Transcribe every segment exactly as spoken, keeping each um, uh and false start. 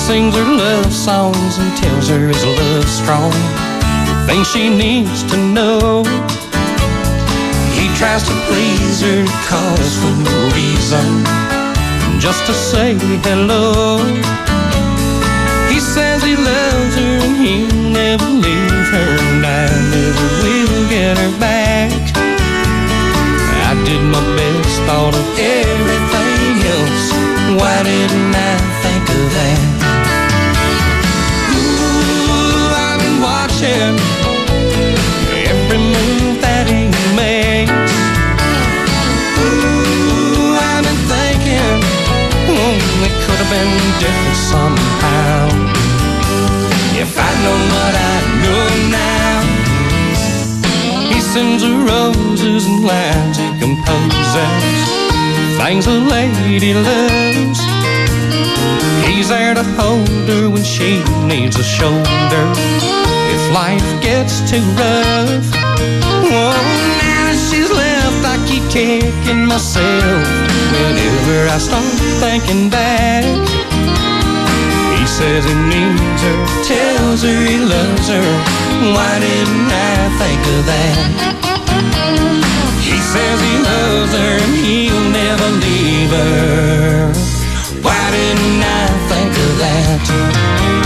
sings her love songs and tells her his love's strong, things she needs to know. He tries to please her, cause for no reason, just to say hello. He says he loves her and he'll never leave her, and I never will get her back. I did my best, thought of everything else. Why didn't I think of that? Ooh, I've been watching every move that he makes. Ooh, I've been thinking, oh, it could have been different somehow. If I'd known what I know now. He sends her roses and lines he composes, things a lady loves. He's there to hold her when she needs a shoulder, if life gets too rough. Oh, now that she's left, I keep kicking myself whenever I start thinking back. He says he needs her, tells her he loves her. Why didn't I think of that? He says he loves her and he'll never leave her. Why didn't I think of that?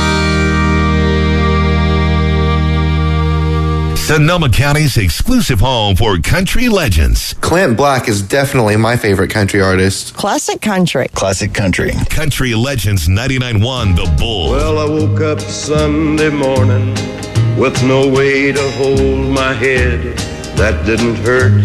Sonoma County's exclusive home for country legends. Clint Black is definitely my favorite country artist. Classic country. Classic country. Country Legends ninety-nine point one The Bull. Well, I woke up Sunday morning with no way to hold my head that didn't hurt.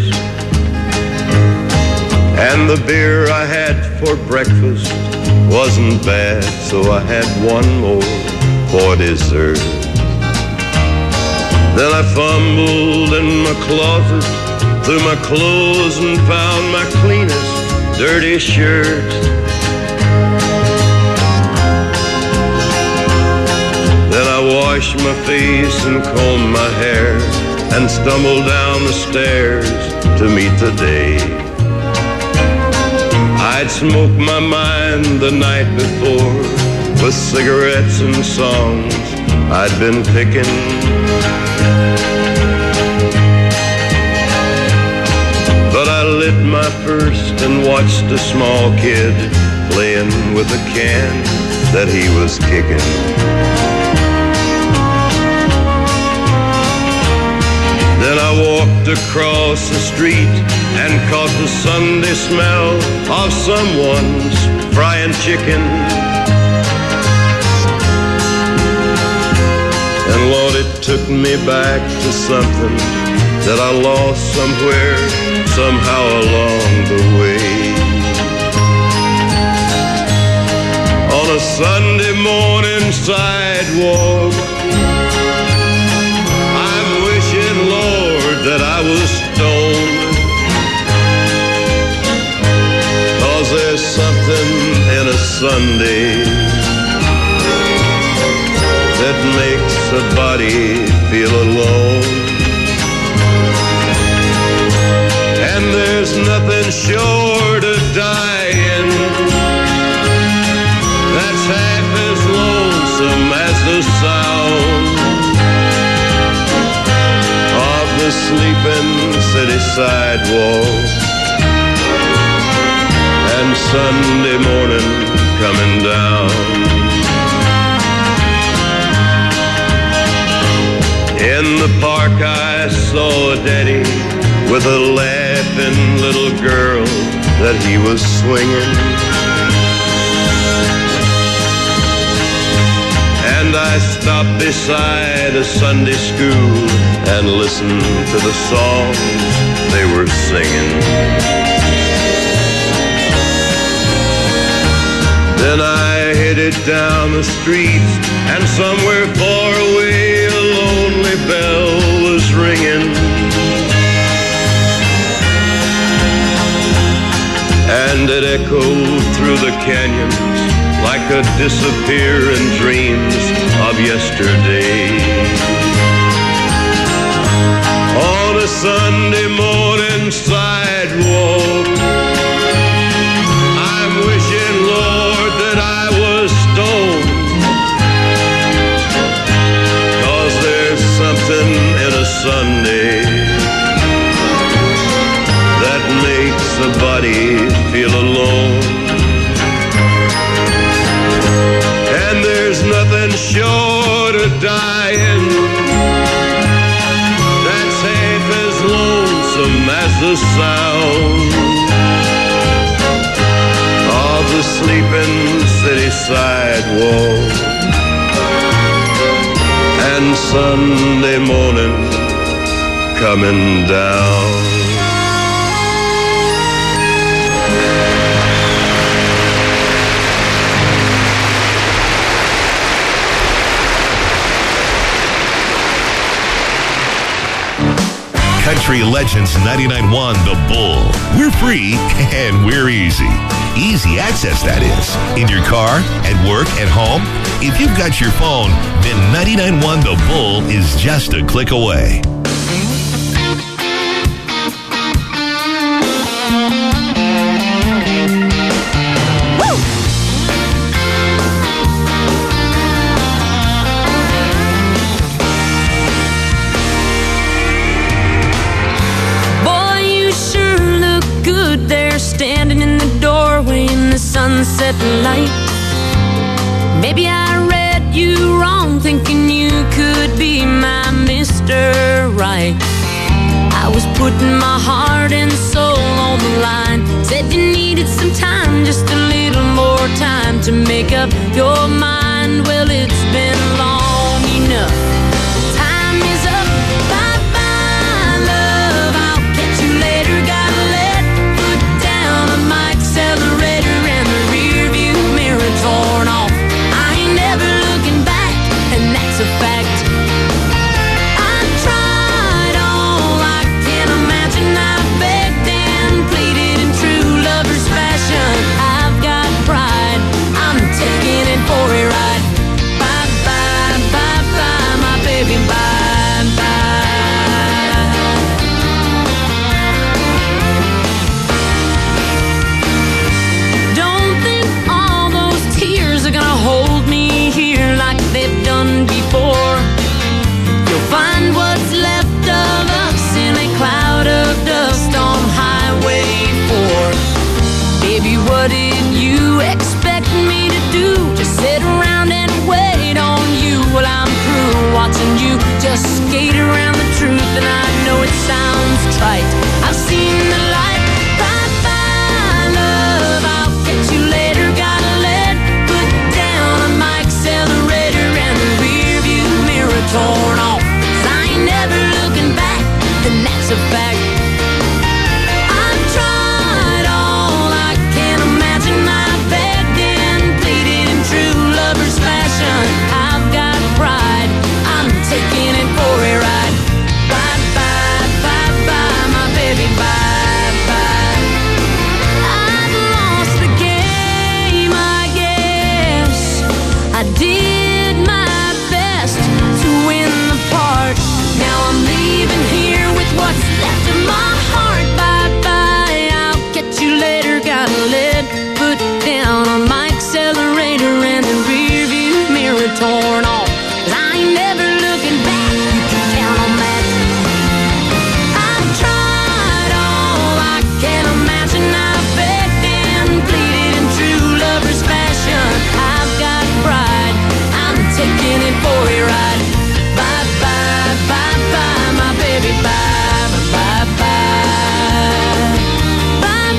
And the beer I had for breakfast wasn't bad, so I had one more for dessert. Then I fumbled in my closet, through my clothes, and found my cleanest dirty shirt. Then I washed my face and combed my hair and stumbled down the stairs to meet the day. I'd smoked my mind the night before with cigarettes and songs I'd been picking. But I lit my first and watched a small kid playing with a can that he was kicking. Then I walked across the street and caught the Sunday smell of someone's frying chicken. And Lord, it took me back to something that I lost somewhere, somehow along the way. On a Sunday morning sidewalk, I'm wishing, Lord, that I was stoned. 'Cause there's something in a Sunday that makes a body feel alone. And there's nothing short of dying that's half as lonesome as the sound of the sleeping city sidewalk and Sunday morning coming down. In the park I saw a daddy with a laughing little girl that he was swinging. And I stopped beside a Sunday school and listened to the songs they were singing. Then I headed down the street, and somewhere far away a lonely bell was ringing. And it echoed through the canyons like a disappearing dreams of yesterday. On a Sunday morning sidewalk, I'm wishing, Lord, that I was stoned. the sound of the sleeping city sidewalk. And Sunday morning coming down. Country Legends ninety-nine point one The Bull. We're free and we're easy. Easy access, that is. In your car, at work, at home. If you've got your phone, then ninety-nine point one The Bull is just a click away. Standing in the doorway in the sunset light. Maybe I read you wrong, thinking you could be my Mister Right. I was putting my heart and soul on the line. Said you needed some time, just a little more time to make up your mind. Well, it's been long enough. Time is up. Bye-bye, love. I'll catch you later. Gotta let accelerator and the rear view mirror torn off. I ain't never looking back, and that's a fact. I tried all I can imagine. I begged and pleaded in true lover's fashion. I've got pride, I'm taking it for a ride. Bye bye, bye bye, my baby, bye bye. Hold me here like they've done before. You'll find what's left of us in a cloud of dust on Highway four. Baby, what did you expect me to do? Just sit around and wait on you? Well, I'm through watching you just skate around the truth, and I know it sounds trite. I've seen the light. Bye bye, love. I'll catch you later. Gotta let accelerator and the rear view mirror torn off. 'Cause I ain't never looking back, and that's a fact. I've tried all I can imagine. I begged and pleaded in true lover's fashion. I've got pride, I'm taking it for a ride. Bye bye, bye bye, my baby, bye bye. I've lost the game, I guess. I did my best to win the part. Now I'm leaving here with what's left of my heart. Bye-bye, I'll catch you later. Gotta let foot down on my accelerator and the rear view mirror torn off. 'Cause I ain't never looking back, you can count on that. I've tried all I can imagine. I begged and pleaded in true lover's fashion. I've got pride, I'm taking it for a ride. Bye bye, bye bye, my baby, bye bye, bye bye, bye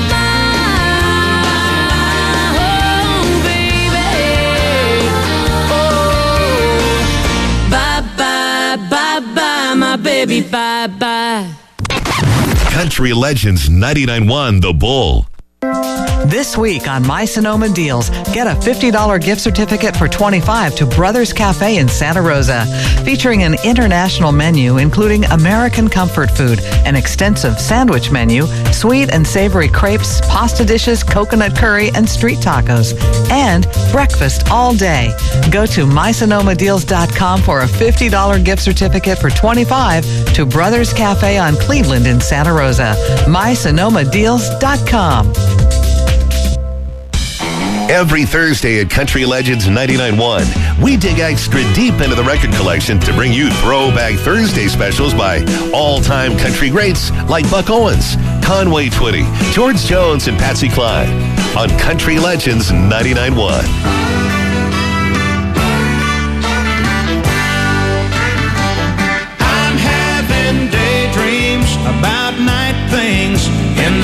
bye, oh baby, oh, bye bye, bye bye, my baby, bye bye. Country Legends ninety-nine point one The Bull. This week on My Sonoma Deals, get a fifty dollars gift certificate for twenty-five dollars to Brothers Cafe in Santa Rosa, featuring an international menu including American comfort food, an extensive sandwich menu, sweet and savory crepes, pasta dishes, coconut curry, and street tacos, and breakfast all day. Go to my sonoma deals dot com for a fifty dollars gift certificate for twenty-five dollars to Brothers Cafe on Cleveland in Santa Rosa. my sonoma deals dot com. Every Thursday at Country Legends ninety-nine point one, we dig extra deep into the record collection to bring you Throwback Thursday specials by all-time country greats like Buck Owens, Conway Twitty, George Jones, and Patsy Cline on Country Legends ninety-nine point one. I'm having daydreams about night things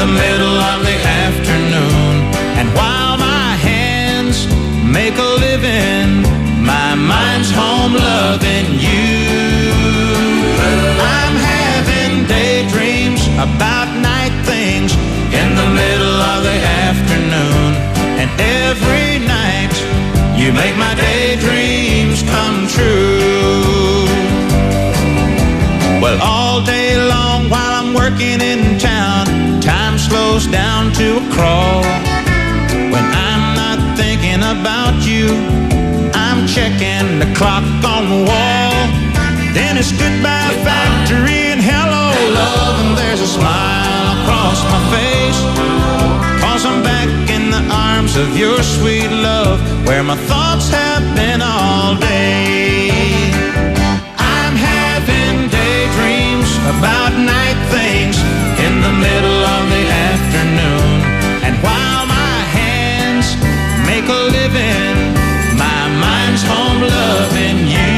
the middle of the afternoon. And while my hands make a living, my mind's home loving you. I'm having daydreams about night things in the middle of the afternoon. And every night you make my daydreams come true. Well, all day long while I'm working in town, time slows down to a crawl. When I'm not thinking about you, I'm checking the clock on the wall. Then it's goodbye factory and hello love, and there's a smile across my face, 'cause I'm back in the arms of your sweet love, where my thoughts have been all day. I'm having daydreams about night things in the middle of the afternoon. And while my hands make a living, my mind's home loving you.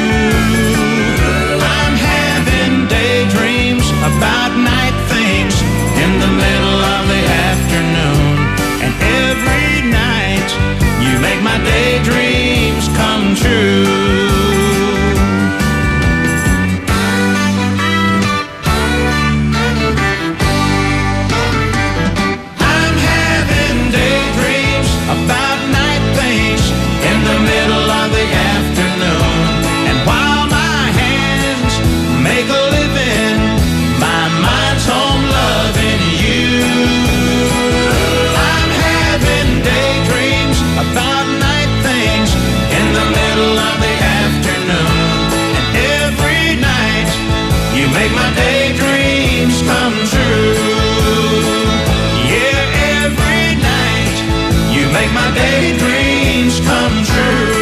I'm having daydreams about night things in the middle of the afternoon. And every night you make my daydreams come true. I'm having daydreams about night things in the middle of the afternoon. And while my hands make a living, my mind's home loving you. I'm having daydreams about night things in the middle of the afternoon. And every night you make my daydreams come true. Yeah, every night you make my daydreams come true.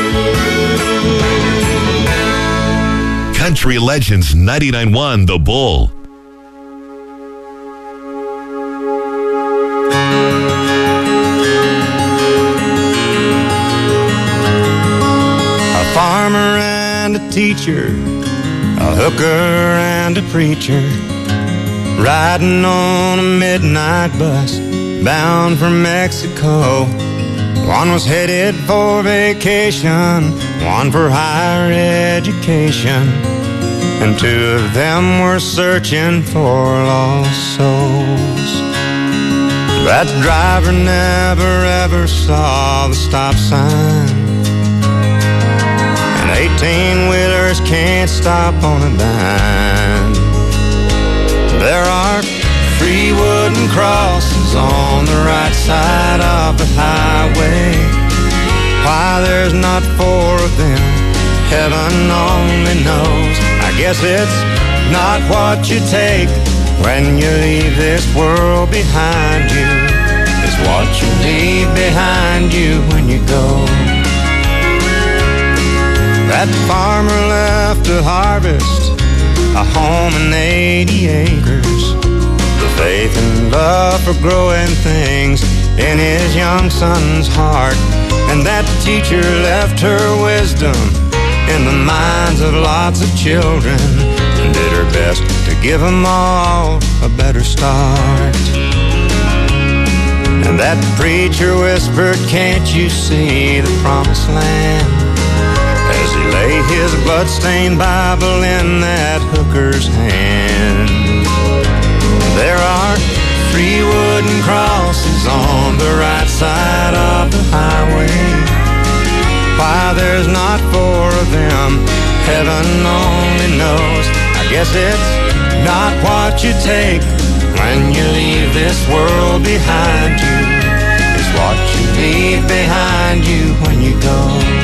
Country Legends ninety-nine point one The Bull. A farmer and a teacher, a hooker and a preacher, riding on a midnight bus bound for Mexico. One was headed for vacation, one for higher education, and two of them were searching for lost souls. That driver never ever saw the stop sign, and eighteen-wheelers can't stop on a dime. There are three wooden crosses on the right side of the highway. Why there's not four of them, heaven only knows. I guess it's not what you take when you leave this world behind you. It's what you leave behind you when you go. That farmer left to harvest a home and eighty acres, the faith and love for growing things in his young son's heart. And that teacher left her wisdom in the minds of lots of children, and did her best to give them all a better start. And that preacher whispered, "Can't you see the promised land?" as he lay his blood-stained Bible in that hooker's hand. There are three wooden crosses on the right side of the highway. Why there's not four of them, heaven only knows. I guess it's not what you take when you leave this world behind you. It's what you leave behind you when you go.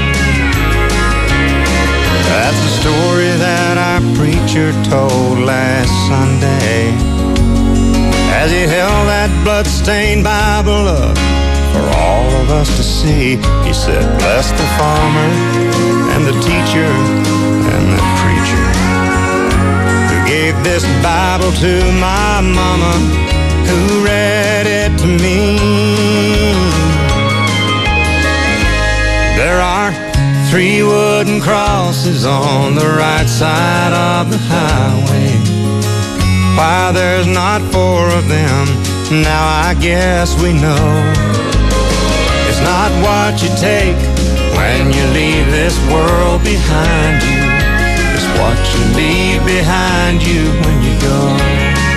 That's the story that our preacher told last Sunday, as he held that blood-stained Bible up for all of us to see. He said, "Bless the farmer and the teacher and the preacher who gave this Bible to my mama, who read it to me." There are three wooden crosses on the right side of the highway. Why there's not four of them, Now I guess we know it's not what you take when you leave this world behind you. It's what you leave behind you when you're gone.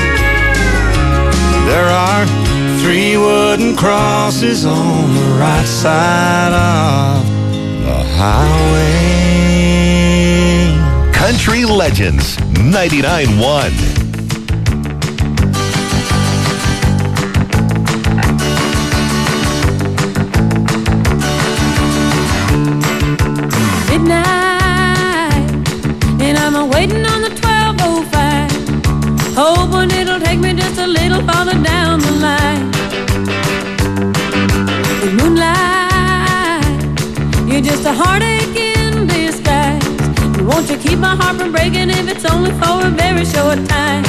There are three wooden crosses on the right side of the highway. Country Legends ninety-nine point one. Waiting on the twelve oh five, hoping it'll take me just a little farther down the line. The moonlight, you're just a heartache in disguise. And won't you keep my heart from breaking if it's only for a very short time?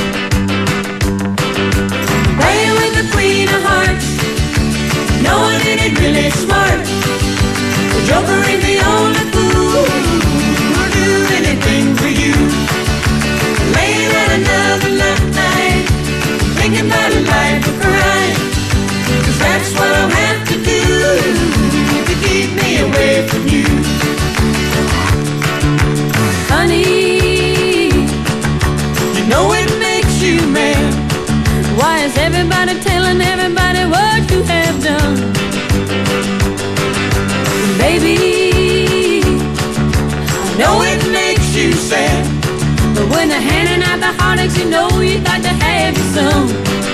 Playing with the queen of hearts, knowing it ain't really smart. The joker ain't the only fool who'll do anything for you. Laying out another love night, thinking about a life of crime. Cause that's what I'll have to do to keep me away from you. Honey, you know it makes you mad. Why is everybody telling everybody what you have done? Baby, I know it makes you sad, but when they're handing out the heartaches, you know you got to have your some.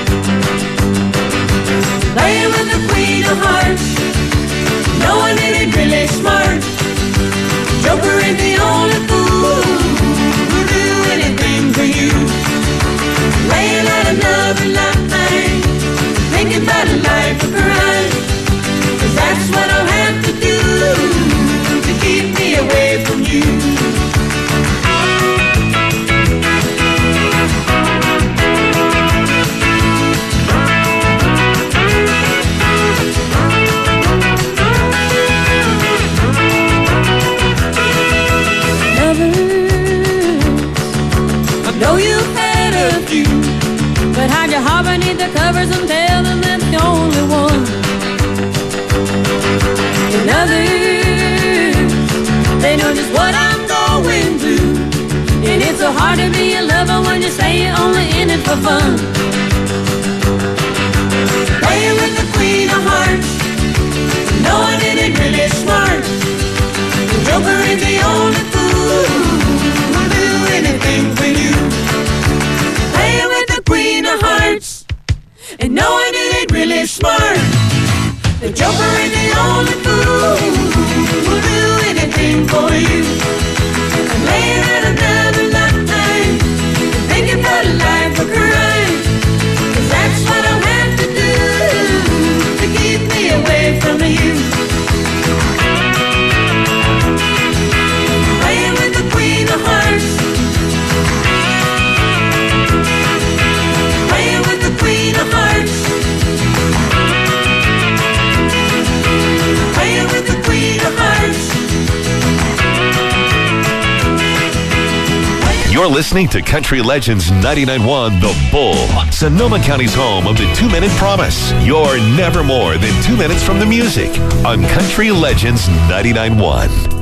Playing with the queen of hearts, knowing it ain't really smart. Joker ain't the only fool who'll do anything for you. Laying out another lifetime, thinking about a life of crime. Cause that's what I'll have to do to keep me away from you. But hide your heart beneath the covers and tell them that's the only one. And others, they know just what I'm going through. And it's so hard to be a lover when you say you're only in it for fun. Playing with the queen of hearts, knowing it ain't really smart. The joker ain't the only fool who'll do anything for you. Queen of hearts, and knowing it ain't really smart. The joker ain't the only fool who'll do anything for you. And laying out another lifetime, thinking about a life of crime. Cause that's what I'll have to do to keep me away from you. Playing with the queen of hearts, queen of hearts, playing with the queen of hearts. You're listening to Country Legends ninety-nine point one The Bull, Sonoma County's home of the two-minute promise. You're never more than two minutes from the music on Country Legends ninety-nine point one.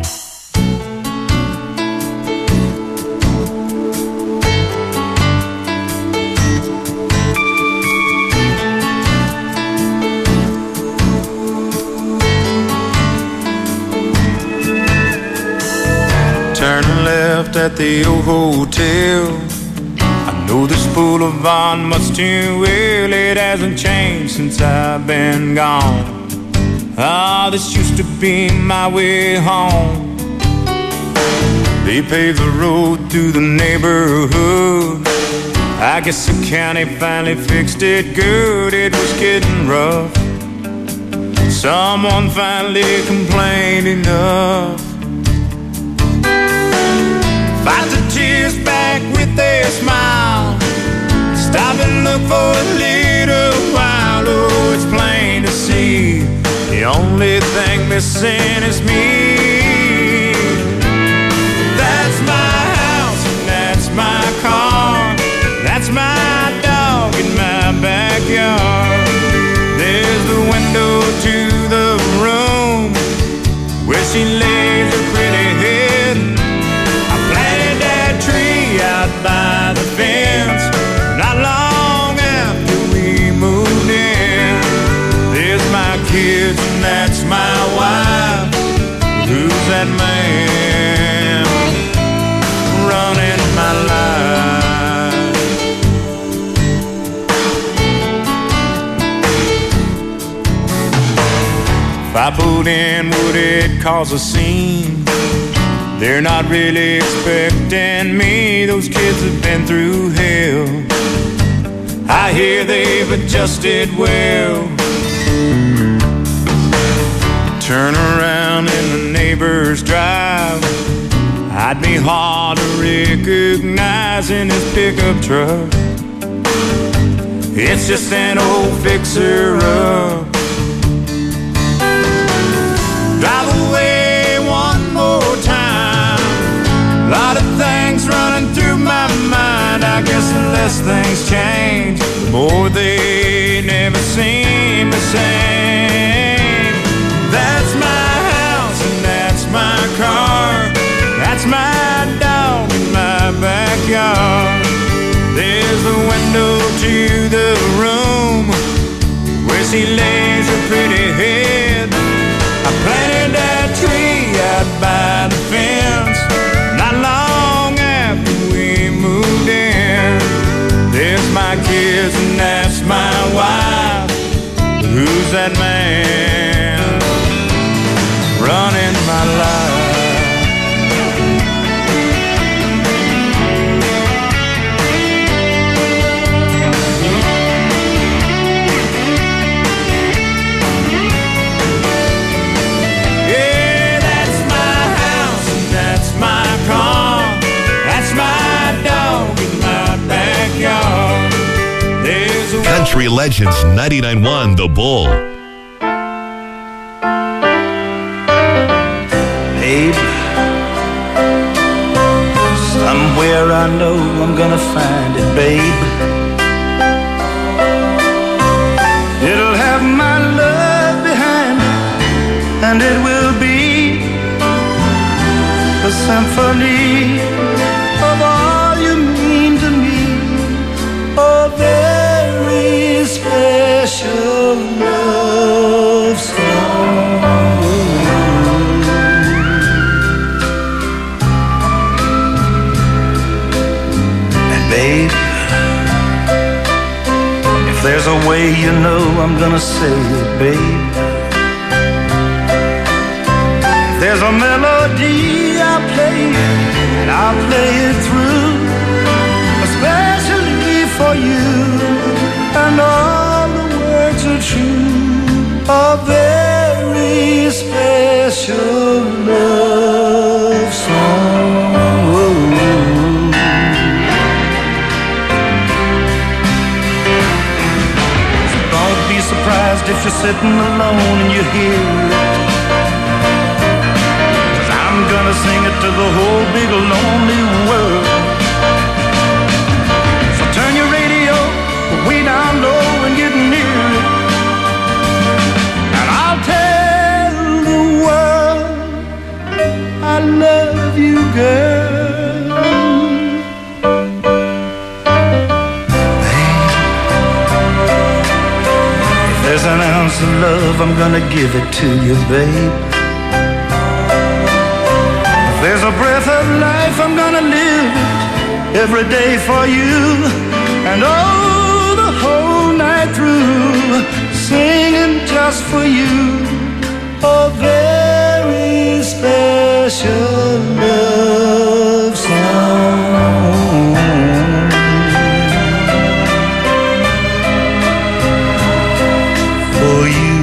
At the old hotel, I know this boulevard much too well. It hasn't changed since I've been gone. Ah, this used to be my way home. They paved the road through the neighborhood. I guess the county finally fixed it good. It was getting rough. Someone finally complained enough. Fight the tears back with a smile. Stop and look for a little while. Oh, it's plain to see the only thing missing is me. That's my house and that's my car. That's my dog in my backyard. If I pulled in, would it cause a scene? They're not really expecting me. Those kids have been through hell. I hear they've adjusted well. Turn around in the neighbor's drive, I'd be hard to recognize in his pickup truck. It's just an old fixer-up. Drive away one more time. A lot of things running through my mind. I guess the less things change, the more they never seem the same. That's my house and that's my car. That's my dog in my backyard. There's the window to the room where she lays her pretty head. I planted that tree out by the fence not long after we moved in. There's my kids and that's my wife. Who's that man running my life? Country Legends ninety-nine point one The Bull. Babe, somewhere I know I'm gonna find it, babe. It'll have my love behind it, and it will be a symphony of all you mean to me. Oh, very special love song. And babe, if there's a way you know I'm gonna say it, babe. If there's a melody I'll play it, and I'll play it through, especially for you, and all the words are true. A very special love song. So don't be surprised if you're sitting alone and you hear it, 'cause I'm gonna sing it to the whole big lonely world. Turn your radio way down low and get near it, and I'll tell the world I love you, girl. Babe, if there's an ounce of love, I'm gonna give it to you, babe. If there's a breath of life, I'm gonna live it every day for you, and oh, the whole night through, singing just for you. A very special love song for you.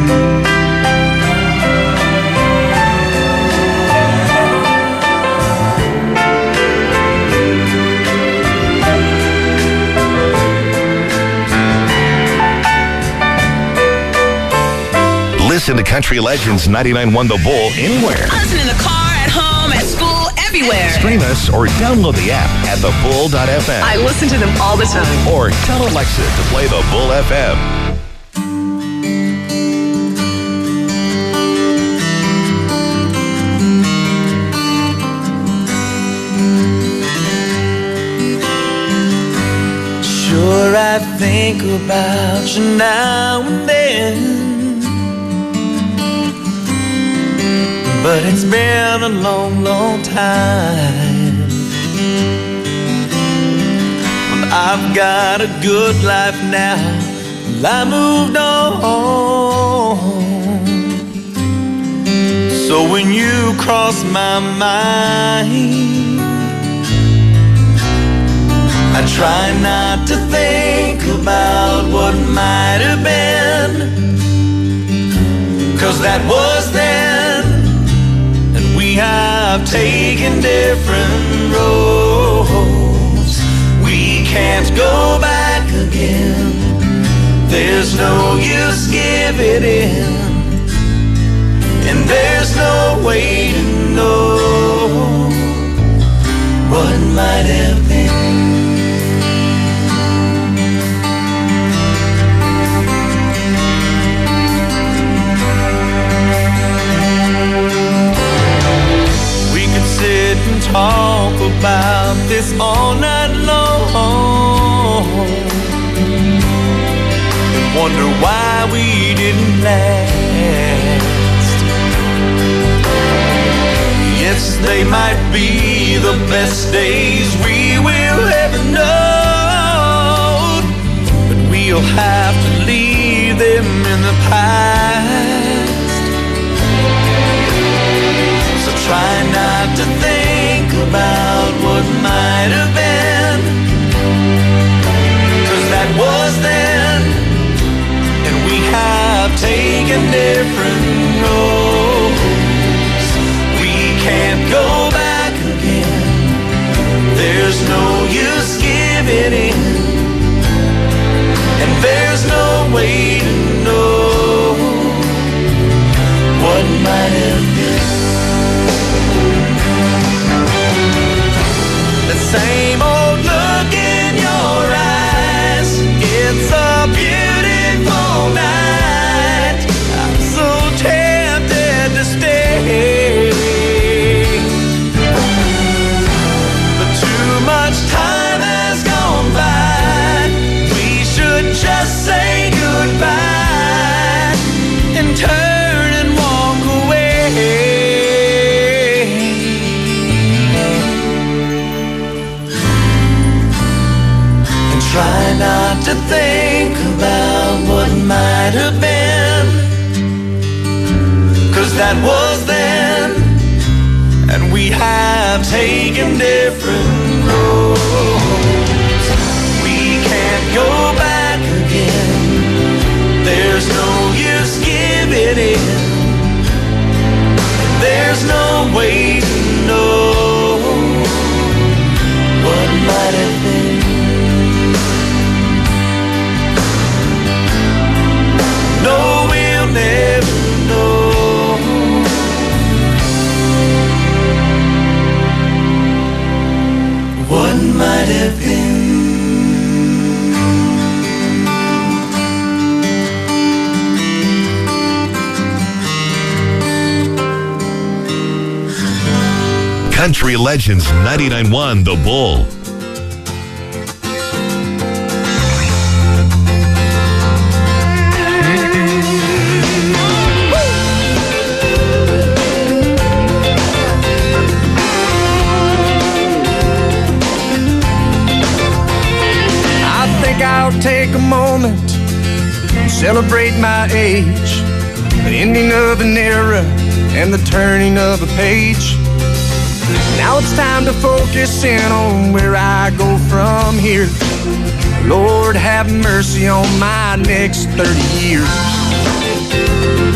Listen to Country Legends ninety-nine point one The Bull anywhere. Listen in the car, at home, at school, everywhere. Stream us or download the app at the bull dot f m. I listen to them all the time. Or tell Alexa to play the Bull F M. Sure, I think about you now and then, but it's been a long, long time. Well, I've got a good life now, well, I moved on. So when you cross my mind, I try not to think about what might have been, 'cause that was then, and we have taken different roads. We can't go back again. There's no use giving in, and there's no way to know what might have been. We could sit and talk about this all night long, and wonder why we didn't last. Yesterday might be the best days we will ever know, but we'll have to leave them in the past. So try not to think about what might have been, 'cause that was then, and we have taken different roads. Can't go back again. There's no use giving in, and there's no way to know what might have been. The same old look in your eyes. It's a beautiful night. I'm so tempted to stay. Just say goodbye and turn and walk away, and try not to think about what might have been, 'cause that was then, and we have taken different roads. We can't go back again. There's no use giving in, there's no way to know what might have been. No, we'll never know what might have been. Country Legends ninety-nine point one The Bull. I think I'll take a moment to celebrate my age, the ending of an era and the turning of a page. Now it's time to focus in on where I go from here. Lord, have mercy on my next thirty years.